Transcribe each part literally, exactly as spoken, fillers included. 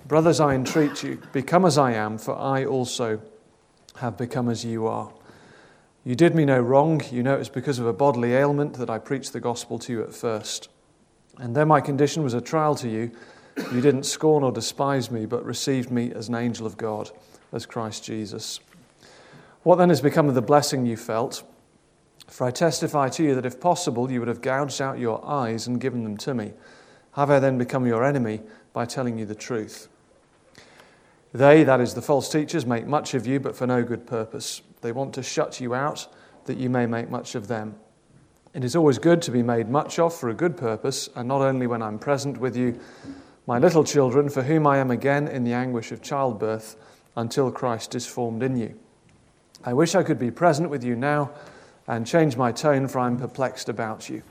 Brothers, I entreat you, become as I am, for I also have become as you are. You did me no wrong. You know it was because of a bodily ailment that I preached the gospel to you at first. And though my condition was a trial to you, you didn't scorn or despise me, but received me as an angel of God, as Christ Jesus. What then has become of the blessing you felt? For I testify to you that if possible, you would have gouged out your eyes and given them to me. Have I then become your enemy by telling you the truth? They, that is the false teachers, make much of you, but for no good purpose. They want to shut you out, that you may make much of them. It is always good to be made much of for a good purpose, and not only when I'm present with you, my little children, for whom I am again in the anguish of childbirth, until Christ is formed in you. I wish I could be present with you now and change my tone, for I am perplexed about you.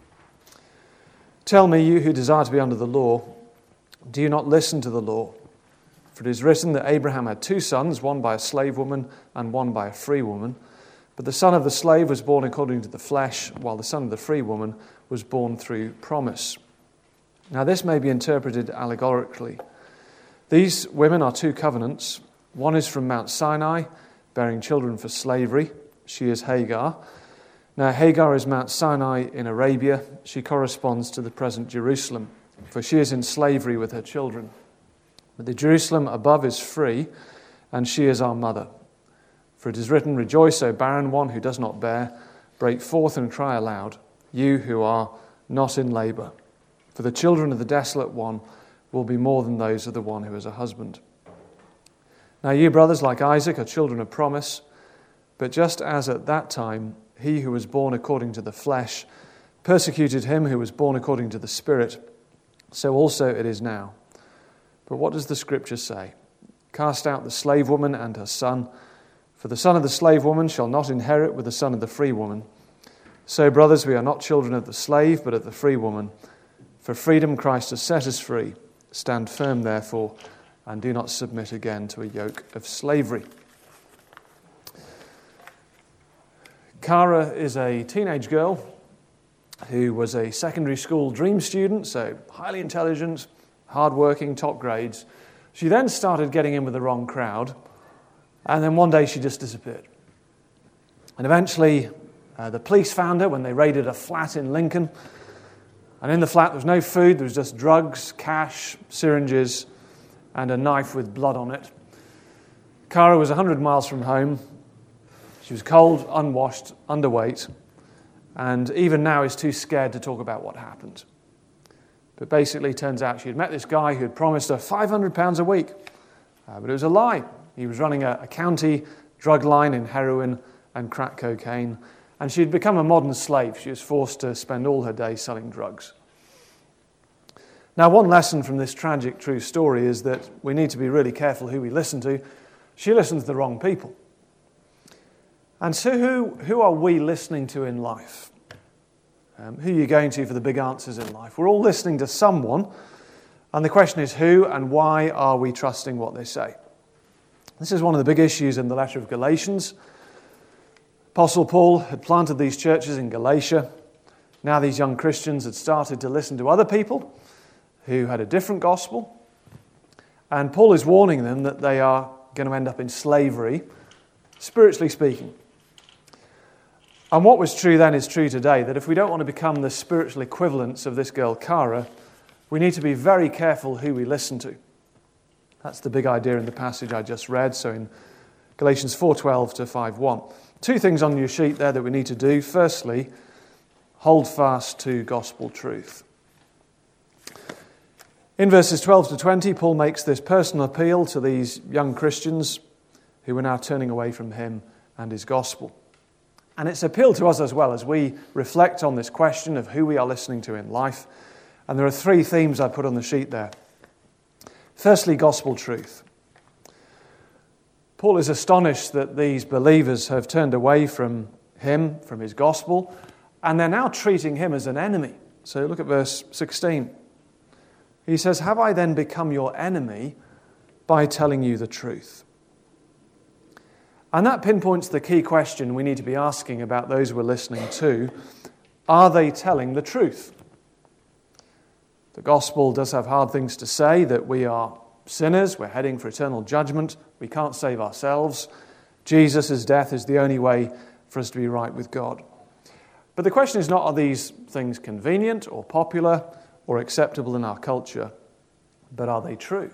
Tell me, you who desire to be under the law, do you not listen to the law? For it is written that Abraham had two sons, one by a slave woman and one by a free woman. But the son of the slave was born according to the flesh, while the son of the free woman was born through promise. Now this may be interpreted allegorically. These women are two covenants. One is from Mount Sinai, bearing children for slavery. She is Hagar. Now Hagar is Mount Sinai in Arabia. She corresponds to the present Jerusalem, for she is in slavery with her children. But the Jerusalem above is free, and she is our mother. For it is written, Rejoice, O barren one who does not bear. Break forth and cry aloud, you who are not in labour. For the children of the desolate one will be more than those of the one who has a husband. Now you, brothers, like Isaac, are children of promise. But just as at that time he who was born according to the flesh persecuted him who was born according to the Spirit, so also it is now. But what does the Scripture say? Cast out the slave woman and her son, for the son of the slave woman shall not inherit with the son of the free woman. So, brothers, we are not children of the slave, but of the free woman. For freedom Christ has set us free. Stand firm, therefore, and do not submit again to a yoke of slavery. Cara is a teenage girl who was a secondary school dream student, so highly intelligent, hard-working, top grades. She then started getting in with the wrong crowd, and then one day she just disappeared. And eventually, uh, the police found her when they raided a flat in Lincoln. And in the flat, there was no food, there was just drugs, cash, syringes, and a knife with blood on it. Cara was one hundred miles from home. She was cold, unwashed, underweight, and even now is too scared to talk about what happened. But basically, it turns out she had met this guy who had promised her five hundred pounds a week. Uh, but it was a lie. He was running a, a county drug line in heroin and crack cocaine. And she had become a modern slave. She was forced to spend all her day selling drugs. Now, one lesson from this tragic true story is that we need to be really careful who we listen to. She listened to the wrong people. And so who, who are we listening to in life? Um, who are you going to for the big answers in life? We're all listening to someone, and the question is who and why are we trusting what they say? This is one of the big issues in the letter of Galatians. Apostle Paul had planted these churches in Galatia. Now these young Christians had started to listen to other people who had a different gospel. And Paul is warning them that they are going to end up in slavery, spiritually speaking. And what was true then is true today, that if we don't want to become the spiritual equivalents of this girl, Cara, we need to be very careful who we listen to. That's the big idea in the passage I just read, so in Galatians four twelve to five one. Two things on your sheet there that we need to do. Firstly, hold fast to gospel truth. In verses twelve to twenty, Paul makes this personal appeal to these young Christians who are now turning away from him and his gospel. And it's appeal to us as well as we reflect on this question of who we are listening to in life. And there are three themes I put on the sheet there. Firstly, gospel truth. Paul is astonished that these believers have turned away from him, from his gospel, and they're now treating him as an enemy. So look at verse sixteen. He says, "Have I then become your enemy by telling you the truth?" And that pinpoints the key question we need to be asking about those we're listening to. Are they telling the truth? The gospel does have hard things to say that we are sinners. We're heading for eternal judgment. We can't save ourselves. Jesus' death is the only way for us to be right with God. But the question is not, are these things convenient or popular or acceptable in our culture, but are they true?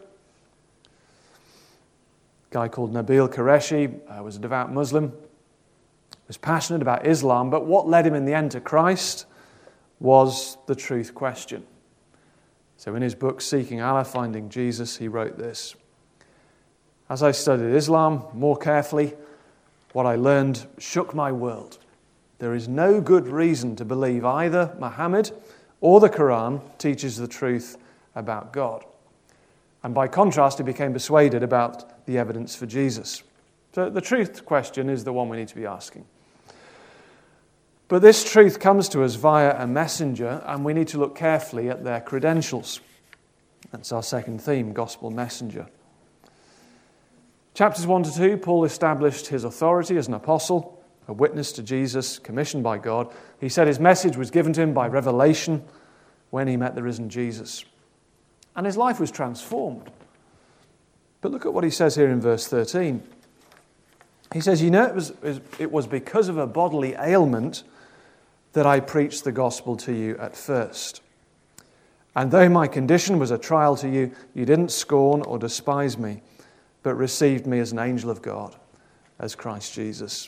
A guy called Nabil Qureshi uh, was a devout Muslim, was passionate about Islam, but what led him in the end to Christ was the truth question. So in his book, Seeking Allah, Finding Jesus, he wrote this: "As I studied Islam more carefully, what I learned shook my world. There is no good reason to believe either Muhammad or the Quran teaches the truth about God. And by contrast, he became persuaded about the evidence for Jesus." So the truth question is the one we need to be asking. But this truth comes to us via a messenger, and we need to look carefully at their credentials. That's our second theme, gospel messenger. Chapters one to two, Paul established his authority as an apostle, a witness to Jesus, commissioned by God. He said his message was given to him by revelation when he met the risen Jesus. And his life was transformed. But look at what he says here in verse thirteen. He says, "You know, it was, it was because of a bodily ailment that I preached the gospel to you at first. And though my condition was a trial to you, you didn't scorn or despise me, but received me as an angel of God, as Christ Jesus."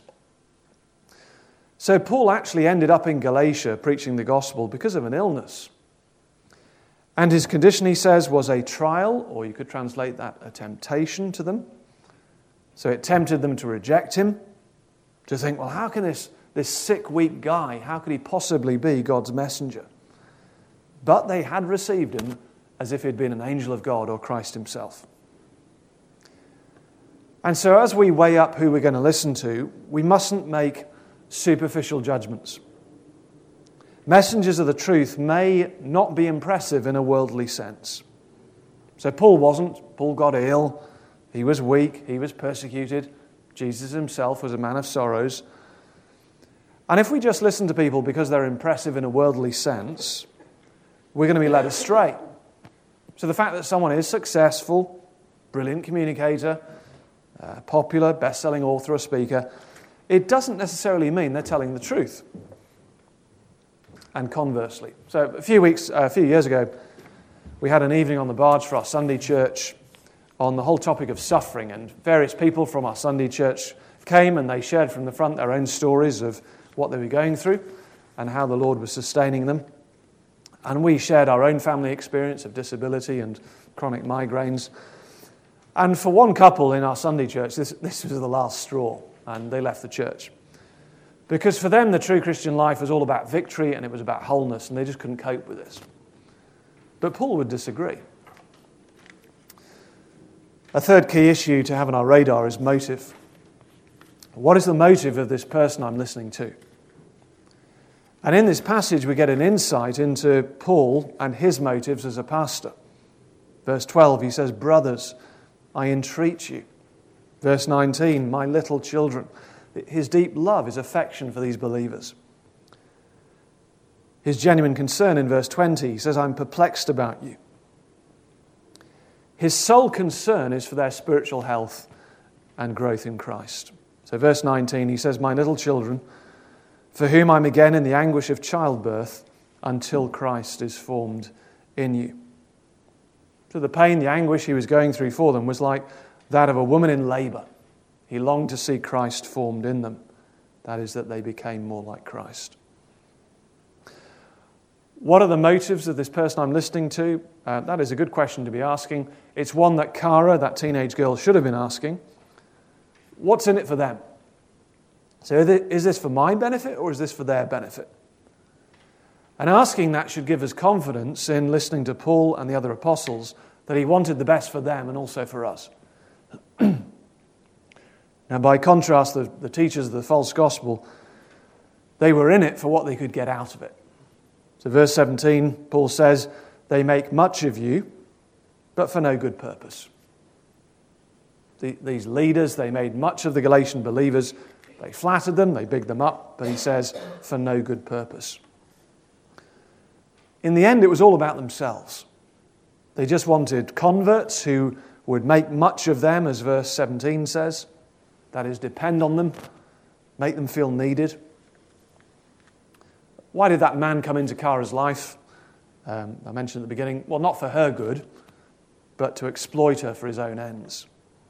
So Paul actually ended up in Galatia preaching the gospel because of an illness. And his condition, he says, was a trial, or you could translate that a temptation to them. So it tempted them to reject him, to think, well, how can this, this sick, weak guy, how could he possibly be God's messenger? But they had received him as if he'd been an angel of God or Christ himself. And so as we weigh up who we're going to listen to, we mustn't make superficial judgments. Messengers of the truth may not be impressive in a worldly sense. So Paul wasn't. Paul got ill. He was weak. He was persecuted. Jesus himself was a man of sorrows. And if we just listen to people because they're impressive in a worldly sense, we're going to be led astray. So the fact that someone is successful, brilliant communicator, uh, popular, best-selling author or speaker, it doesn't necessarily mean they're telling the truth. And conversely. So a few weeks, uh, a few years ago, we had an evening on the barge for our Sunday church on the whole topic of suffering, and various people from our Sunday church came and they shared from the front their own stories of what they were going through and how the Lord was sustaining them. And we shared our own family experience of disability and chronic migraines. And for one couple in our Sunday church, this, this was the last straw, and they left the church. Because for them, the true Christian life was all about victory and it was about wholeness, and they just couldn't cope with this. But Paul would disagree. A third key issue to have on our radar is motive. What is the motive of this person I'm listening to? And in this passage, we get an insight into Paul and his motives as a pastor. Verse twelve, he says, "Brothers, I entreat you." Verse nineteen, "My little children." His deep love, his affection for these believers. His genuine concern in verse twenty, he says, "I'm perplexed about you." His sole concern is for their spiritual health and growth in Christ. So verse nineteen, he says, "My little children, for whom I'm again in the anguish of childbirth until Christ is formed in you." So the pain, the anguish he was going through for them was like that of a woman in labor. He longed to see Christ formed in them. That is, that they became more like Christ. What are the motives of this person I'm listening to? Uh, that is a good question to be asking. It's one that Cara, that teenage girl, should have been asking. What's in it for them? So is this for my benefit or is this for their benefit? And asking that should give us confidence in listening to Paul and the other apostles that he wanted the best for them and also for us. Now, by contrast, the, the teachers of the false gospel, they were in it for what they could get out of it. So verse seventeen, Paul says, "They make much of you, but for no good purpose." The, these leaders, they made much of the Galatian believers. They flattered them, they bigged them up, but he says, for no good purpose. In the end, it was all about themselves. They just wanted converts who would make much of them, as verse seventeen says. That is, depend on them, make them feel needed. Why did that man come into Kara's life? Um, I mentioned at the beginning, well, not for her good, but to exploit her for his own ends.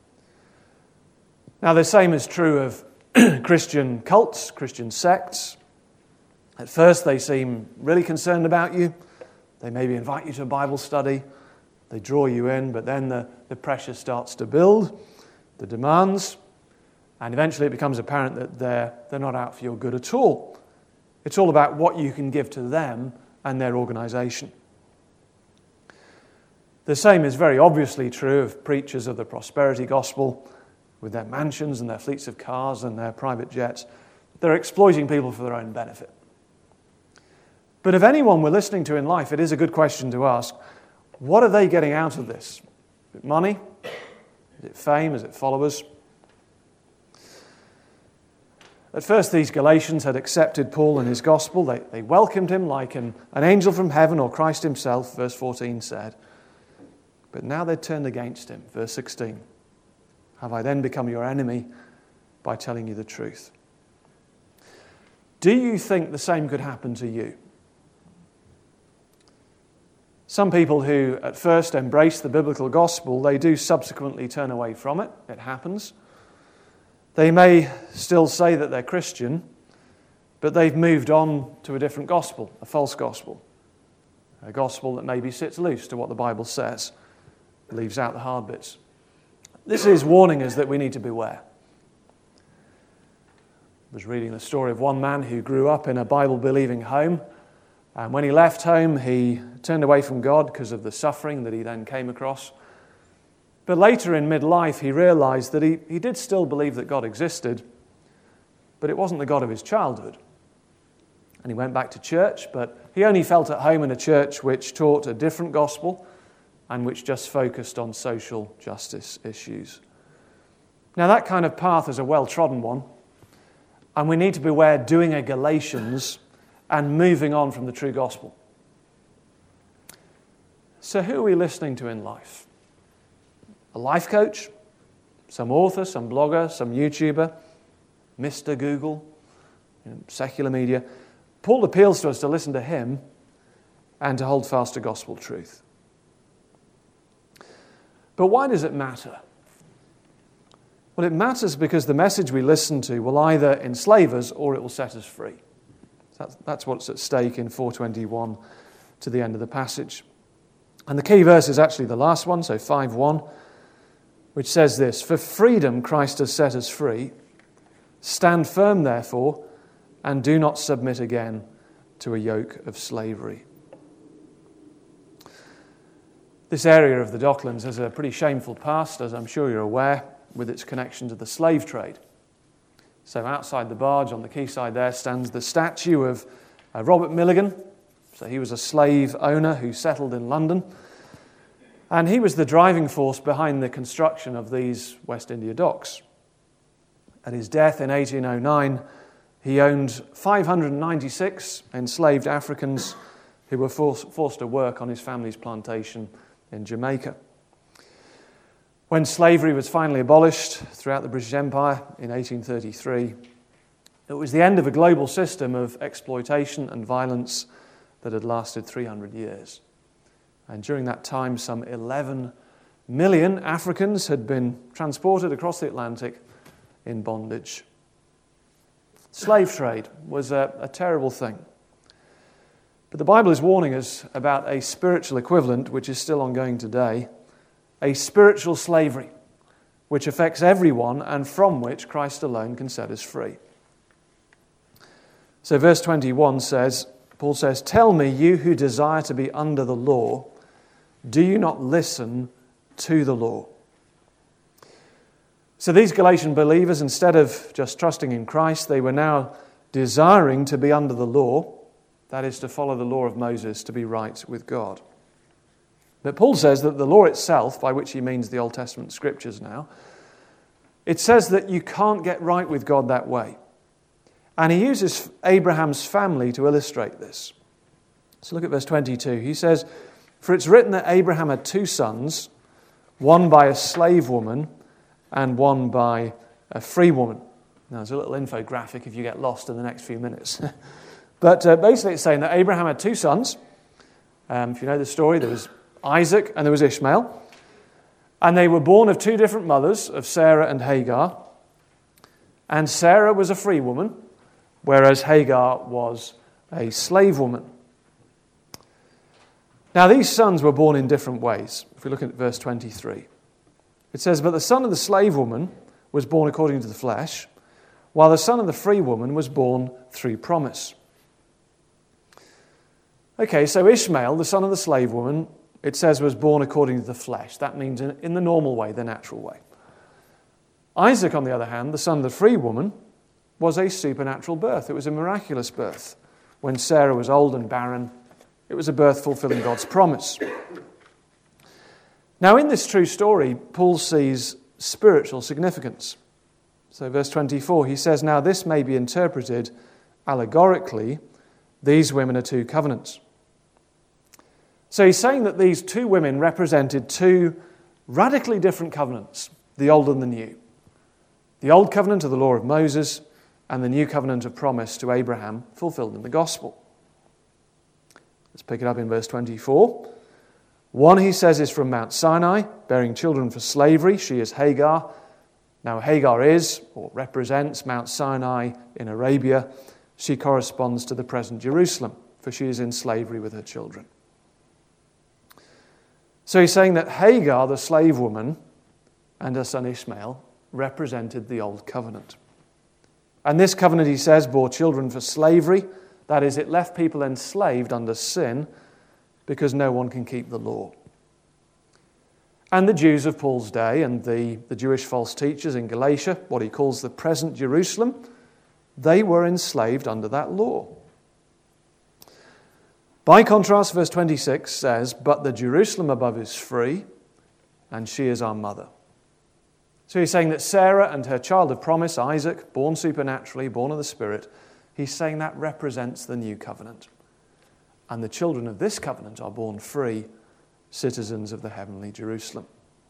Now, the same is true of Christian cults, Christian sects. At first, they seem really concerned about you. They maybe invite you to a Bible study. They draw you in, but then the, the pressure starts to build, the demands, and eventually it becomes apparent that they're, they're not out for your good at all. It's all about what you can give to them and their organisation. The same is very obviously true of preachers of the prosperity gospel, with their mansions and their fleets of cars and their private jets. They're exploiting people for their own benefit. But if anyone we're listening to in life, it is a good question to ask, what are they getting out of this? Is it money? Is it fame? Is it followers? At first, these Galatians had accepted Paul and his gospel. They, they welcomed him like an, an angel from heaven, or Christ himself, verse fourteen said. But now they'd turned against him, verse sixteen. Have I then become your enemy by telling you the truth? Do you think the same could happen to you? Some people who at first embrace the biblical gospel, they do subsequently turn away from it. It happens. They may still say that they're Christian, but they've moved on to a different gospel, a false gospel. A gospel that maybe sits loose to what the Bible says, leaves out the hard bits. This is warning us that we need to beware. I was reading the story of one man who grew up in a Bible-believing home, and when he left home, he turned away from God because of the suffering that he then came across. But later in midlife, he realized that he, he did still believe that God existed, but it wasn't the God of his childhood. And he went back to church, but he only felt at home in a church which taught a different gospel and which just focused on social justice issues. Now, that kind of path is a well-trodden one, and we need to beware doing a Galatians and moving on from the true gospel. So who are we listening to in life? A life coach? Some author, some blogger, some YouTuber? Mister Google? You know, secular media? Paul appeals to us to listen to him and to hold fast to gospel truth. But why does it matter? Well, it matters because the message we listen to will either enslave us or it will set us free. That's, that's what's at stake in four twenty-one to the end of the passage. And the key verse is actually the last one, so five one, which says this: "For freedom Christ has set us free. Stand firm, therefore, and do not submit again to a yoke of slavery." This area of the Docklands has a pretty shameful past, as I'm sure you're aware, with its connection to the slave trade. So outside the barge on the quayside there stands the statue of uh, Robert Milligan. So he was a slave owner who settled in London. And he was the driving force behind the construction of these West India docks. At his death in eighteen oh nine, he owned five hundred ninety-six enslaved Africans who were forced, forced to work on his family's plantation in Jamaica. When slavery was finally abolished throughout the British Empire in eighteen thirty-three, it was the end of a global system of exploitation and violence that had lasted three hundred years. And during that time, some eleven million Africans had been transported across the Atlantic in bondage. Slave trade was a, a terrible thing. But the Bible is warning us about a spiritual equivalent which is still ongoing today, a spiritual slavery which affects everyone and from which Christ alone can set us free. So verse twenty-one says, Paul says, "Tell me, you who desire to be under the law, do you not listen to the law?" So these Galatian believers, instead of just trusting in Christ, they were now desiring to be under the law, that is, to follow the law of Moses, to be right with God. But Paul says that the law itself, by which he means the Old Testament scriptures now, it says that you can't get right with God that way. And he uses Abraham's family to illustrate this. So look at verse twenty-two. He says, "For it's written that Abraham had two sons, one by a slave woman and one by a free woman. Now, there's a little infographic if you get lost in the next few minutes. But uh, basically it's saying that Abraham had two sons. Um, if you know the story, there was Isaac and there was Ishmael. And they were born of two different mothers, of Sarah and Hagar. And Sarah was a free woman, whereas Hagar was a slave woman. Now, these sons were born in different ways. If we look at verse twenty-three, it says, "But the son of the slave woman was born according to the flesh, while the son of the free woman was born through promise." Okay, so Ishmael, the son of the slave woman, it says was born according to the flesh. That means in, in the normal way, the natural way. Isaac, on the other hand, the son of the free woman, was a supernatural birth. It was a miraculous birth. When Sarah was old and barren, it was a birth fulfilling God's promise. Now, in this true story, Paul sees spiritual significance. So verse twenty-four, he says, "Now this may be interpreted allegorically. These women are two covenants." So he's saying that these two women represented two radically different covenants, the old and the new. The old covenant of the law of Moses and the new covenant of promise to Abraham fulfilled in the gospel. Let's pick it up in verse twenty-four. One, he says, is from Mount Sinai, bearing children for slavery. She is Hagar. Now Hagar is, or represents, Mount Sinai in Arabia. She corresponds to the present Jerusalem, for she is in slavery with her children. So he's saying that Hagar, the slave woman, and her son Ishmael represented the old covenant. And this covenant, he says, bore children for slavery. That is, it left people enslaved under sin because no one can keep the law. And the Jews of Paul's day and the, the Jewish false teachers in Galatia, what he calls the present Jerusalem, they were enslaved under that law. By contrast, verse twenty-six says, "But the Jerusalem above is free, and she is our mother." So he's saying that Sarah and her child of promise, Isaac, born supernaturally, born of the Spirit, he's saying that represents the new covenant. And the children of this covenant are born free, citizens of the heavenly Jerusalem.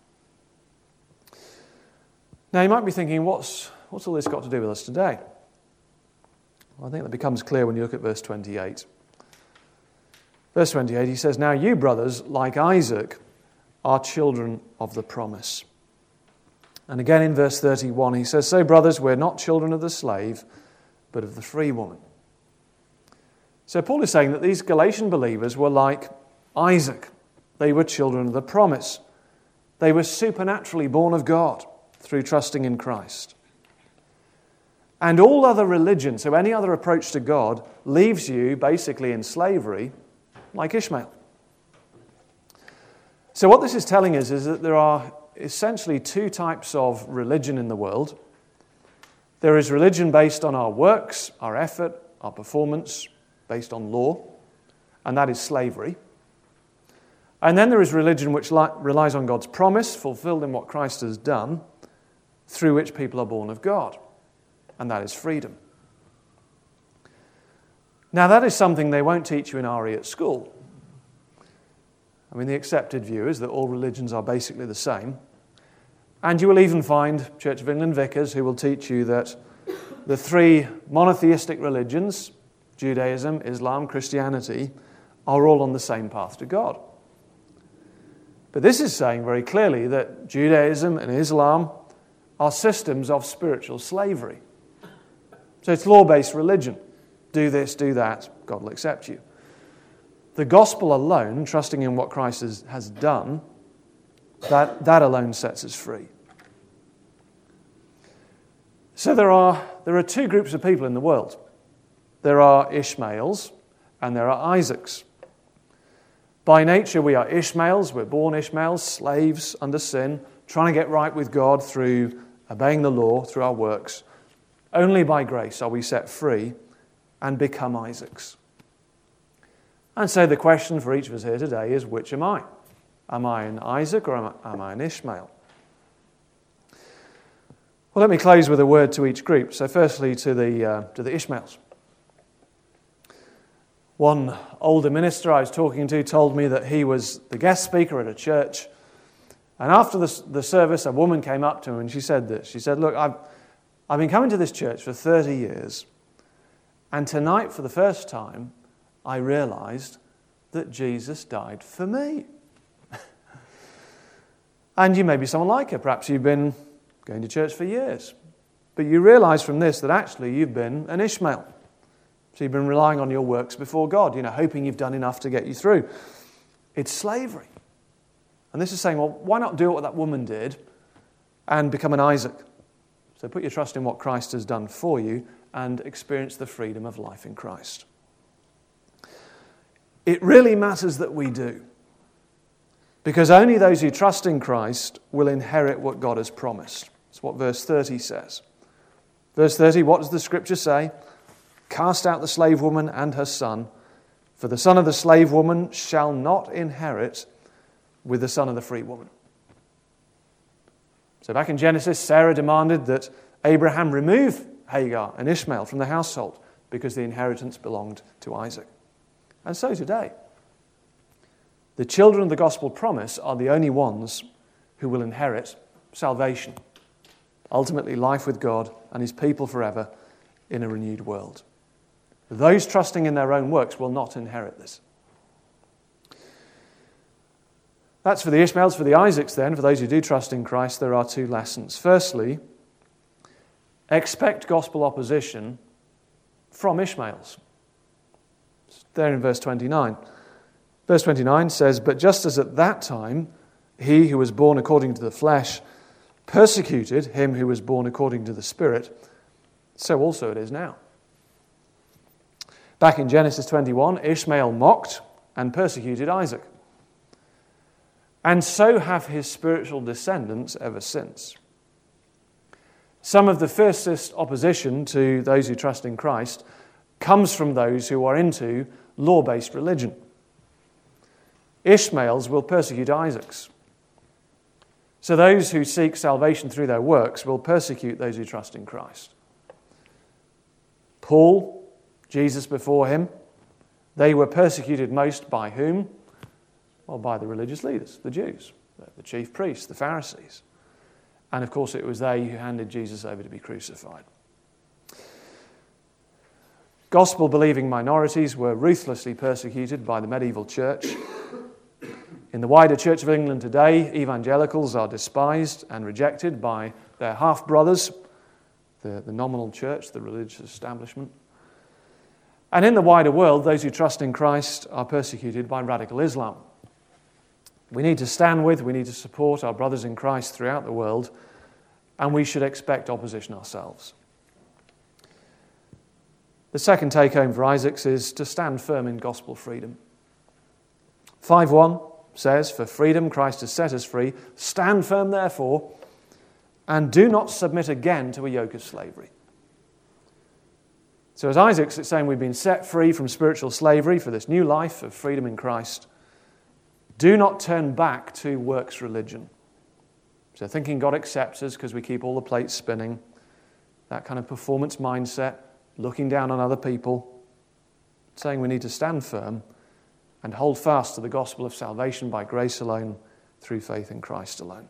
Now you might be thinking, what's, what's all this got to do with us today? Well, I think that becomes clear when you look at verse twenty-eight. Verse twenty-eight, he says, "Now you, brothers, like Isaac, are children of the promise." And again in verse thirty-one, he says, "So, brothers, we're not children of the slave, but of the free woman." So Paul is saying that these Galatian believers were like Isaac. They were children of the promise. They were supernaturally born of God through trusting in Christ. And all other religion, so any other approach to God, leaves you basically in slavery like Ishmael. So what this is telling us is that there are essentially two types of religion in the world. There is religion based on our works, our effort, our performance, based on law, and that is slavery. And then there is religion which li- relies on God's promise, fulfilled in what Christ has done, through which people are born of God, and that is freedom. Now that is something they won't teach you in R E at school. I mean, the accepted view is that all religions are basically the same. And you will even find Church of England vicars who will teach you that the three monotheistic religions, Judaism, Islam, Christianity, are all on the same path to God. But this is saying very clearly that Judaism and Islam are systems of spiritual slavery. So it's law-based religion. Do this, do that, God will accept you. The gospel alone, trusting in what Christ has, has done, that, that alone sets us free. So there are, there are two groups of people in the world. There are Ishmaels and there are Isaacs. By nature we are Ishmaels, we're born Ishmaels, slaves under sin, trying to get right with God through obeying the law, through our works. Only by grace are we set free and become Isaacs. And so the question for each of us here today is, which am I? Am I an Isaac or am I, am I an Ishmael? Well, let me close with a word to each group. So firstly to the, uh, to the Ishmaels. One older minister I was talking to told me that he was the guest speaker at a church And after the, the service, a woman came up to him and she said this. She said, look, I've, I've been coming to this church for thirty years, and tonight for the first time I realized that Jesus died for me. And you may be someone like her. Perhaps you've been going to church for years. But you realize from this that actually you've been an Ishmael. So you've been relying on your works before God, you know, hoping you've done enough to get you through. It's slavery. And this is saying, well, why not do what that woman did and become an Isaac? So put your trust in what Christ has done for you and experience the freedom of life in Christ. It really matters that we do. Because only those who trust in Christ will inherit what God has promised. That's what verse thirty says. Verse thirty, what does the scripture say? Cast out the slave woman and her son, for the son of the slave woman shall not inherit with the son of the free woman. So back in Genesis, Sarah demanded that Abraham remove Hagar and Ishmael from the household because the inheritance belonged to Isaac. And so today, the children of the gospel promise are the only ones who will inherit salvation, ultimately life with God and his people forever in a renewed world. Those trusting in their own works will not inherit this. That's for the Ishmaels. For the Isaacs then, for those who do trust in Christ, there are two lessons. Firstly, expect gospel opposition from Ishmaels. It's there in verse twenty-nine. Verse twenty-nine says, but just as at that time he who was born according to the flesh persecuted him who was born according to the Spirit, so also it is now. Back in Genesis twenty-one, Ishmael mocked and persecuted Isaac. And so have his spiritual descendants ever since. Some of the fiercest opposition to those who trust in Christ comes from those who are into law-based religion. Ishmaels will persecute Isaacs. So those who seek salvation through their works will persecute those who trust in Christ. Paul, Jesus before him, they were persecuted most by whom? Well, by the religious leaders, the Jews, the chief priests, the Pharisees. And of course it was they who handed Jesus over to be crucified. Gospel-believing minorities were ruthlessly persecuted by the medieval church. In the wider Church of England today, evangelicals are despised and rejected by their half-brothers, the, the nominal church, the religious establishment. And in the wider world, those who trust in Christ are persecuted by radical Islam. We need to stand with, we need to support our brothers in Christ throughout the world, and we should expect opposition ourselves. The second take-home for Isaacs is to stand firm in gospel freedom. five one says, for freedom Christ has set us free. Stand firm, therefore, and do not submit again to a yoke of slavery. So as Isaacs, it's saying we've been set free from spiritual slavery for this new life of freedom in Christ. Do not turn back to works religion. So thinking God accepts us because we keep all the plates spinning, that kind of performance mindset, looking down on other people, saying we need to stand firm and hold fast to the gospel of salvation by grace alone, through faith in Christ alone.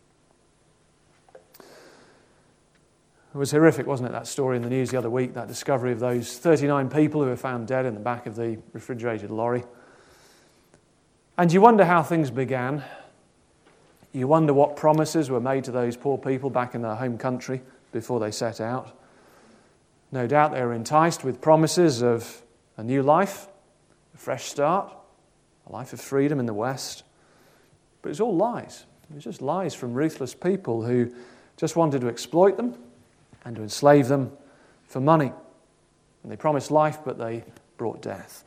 It was horrific, wasn't it, that story in the news the other week, that discovery of those thirty-nine people who were found dead in the back of the refrigerated lorry. And you wonder how things began. You wonder what promises were made to those poor people back in their home country before they set out. No doubt they were enticed with promises of a new life, a fresh start, a life of freedom in the West. But it's all lies. It was just lies from ruthless people who just wanted to exploit them and to enslave them for money. And they promised life, but they brought death.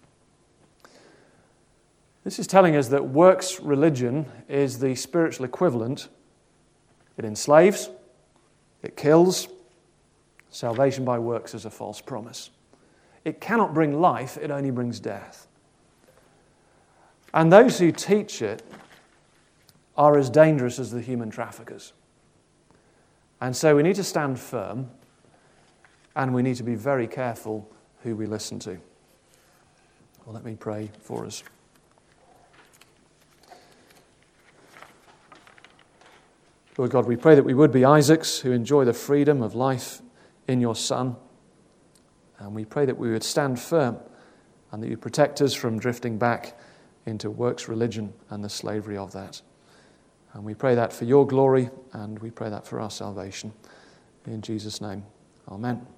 This is telling us that works religion is the spiritual equivalent. It enslaves, it kills. Salvation by works is a false promise. It cannot bring life, it only brings death. And those who teach it are as dangerous as the human traffickers. And so we need to stand firm, and we need to be very careful who we listen to. Well, let me pray for us. Lord God, we pray that we would be Isaacs who enjoy the freedom of life in your Son. And we pray that we would stand firm and that you protect us from drifting back into works religion and the slavery of that. And we pray that for your glory, and we pray that for our salvation. In Jesus' name, amen.